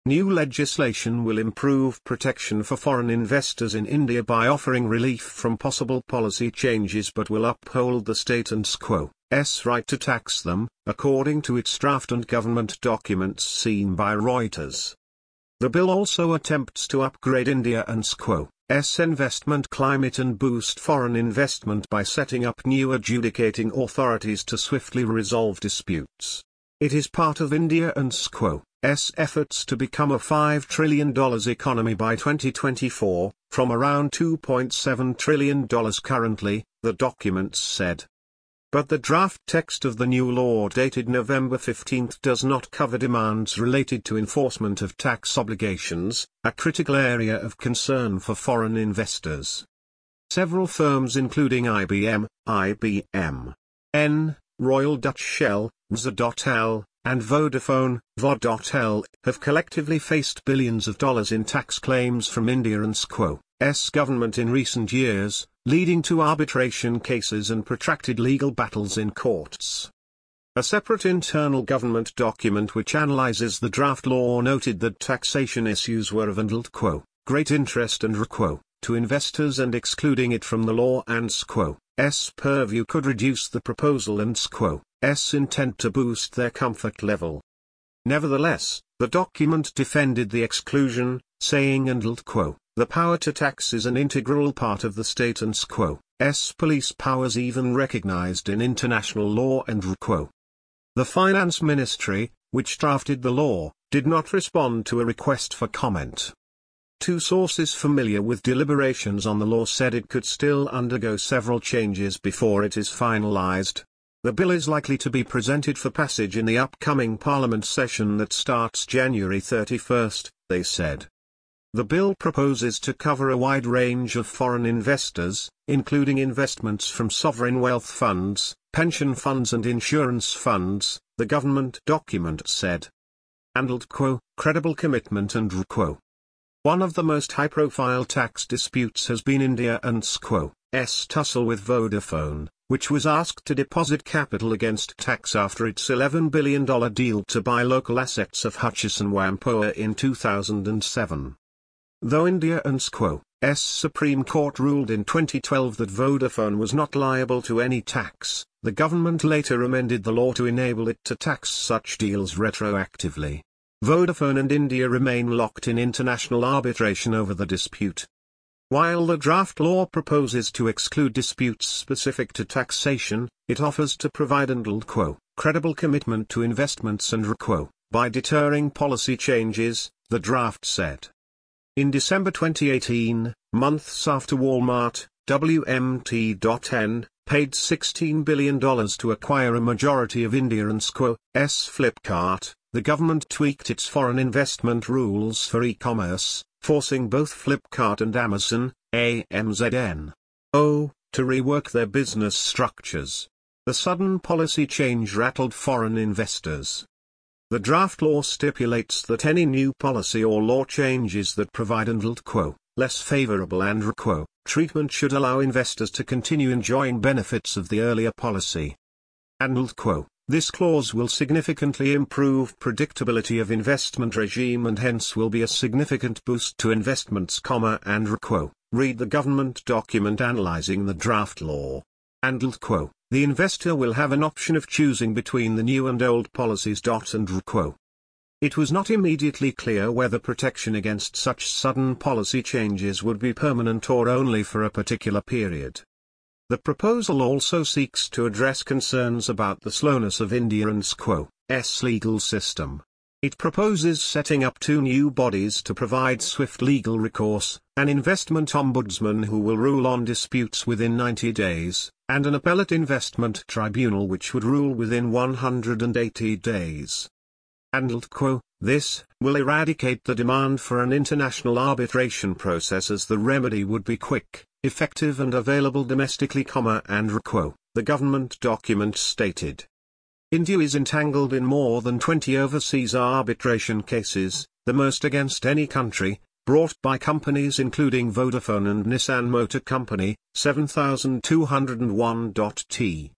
New legislation will improve protection for foreign investors in India by offering relief from possible policy changes but will uphold the status quo's right to tax them, according to its draft and government documents seen by Reuters. The bill also attempts to upgrade India's investment climate and boost foreign investment by setting up new adjudicating authorities to swiftly resolve disputes. It is part of India's efforts to become a $5 trillion economy by 2024, from around $2.7 trillion currently, the documents said. But the draft text of the new law dated November 15 does not cover demands related to enforcement of tax obligations, a critical area of concern for foreign investors. Several firms including IBM, Royal Dutch Shell, ZL, and Vodafone, VOD.L, have collectively faced billions of dollars in tax claims from India's government in recent years, leading to arbitration cases and protracted legal battles in courts. A separate internal government document which analyzes the draft law noted that taxation issues were of great interest and to investors, and excluding it from the law and purview could reduce the proposal and intent to boost their comfort level. Nevertheless, the document defended the exclusion, saying the power to tax is an integral part of the status quo's police powers even recognized in international law and The Finance Ministry, which drafted the law, did not respond to a request for comment. Two sources familiar with deliberations on the law said it could still undergo several changes before it is finalized. The bill is likely to be presented for passage in the upcoming Parliament session that starts January 31, they said. The bill proposes to cover a wide range of foreign investors, including investments from sovereign wealth funds, pension funds and insurance funds, the government document said. And credible commitment and One of the most high-profile tax disputes has been India's tussle with Vodafone, which was asked to deposit capital against tax after its $11 billion deal to buy local assets of Hutchison Whampoa in 2007. Though India's Supreme Court ruled in 2012 that Vodafone was not liable to any tax, the government later amended the law to enable it to tax such deals retroactively. Vodafone and India remain locked in international arbitration over the dispute. While the draft law proposes to exclude disputes specific to taxation, it offers to provide credible commitment to investments and by deterring policy changes, the draft said. In December 2018, months after Walmart, WMT.N, paid $16 billion to acquire a majority of India's Flipkart, the government tweaked its foreign investment rules for e-commerce, forcing both Flipkart and Amazon, AMZN, to rework their business structures. The sudden policy change rattled foreign investors. The draft law stipulates that any new policy or law changes that provide less favorable and treatment should allow investors to continue enjoying benefits of the earlier policy. And this clause will significantly improve predictability of investment regime and hence will be a significant boost to investments, and read the government document analyzing the draft law. And the investor will have an option of choosing between the new and old policies. And it was not immediately clear whether protection against such sudden policy changes would be permanent or only for a particular period. The proposal also seeks to address concerns about the slowness of India's legal system. It proposes setting up two new bodies to provide swift legal recourse, an investment ombudsman who will rule on disputes within 90 days, and an appellate investment tribunal which would rule within 180 days. And this will eradicate the demand for an international arbitration process as the remedy would be quick, effective and available domestically, and the government document stated. India is entangled in more than 20 overseas arbitration cases, the most against any country, brought by companies including Vodafone and Nissan Motor Company, 7201.T.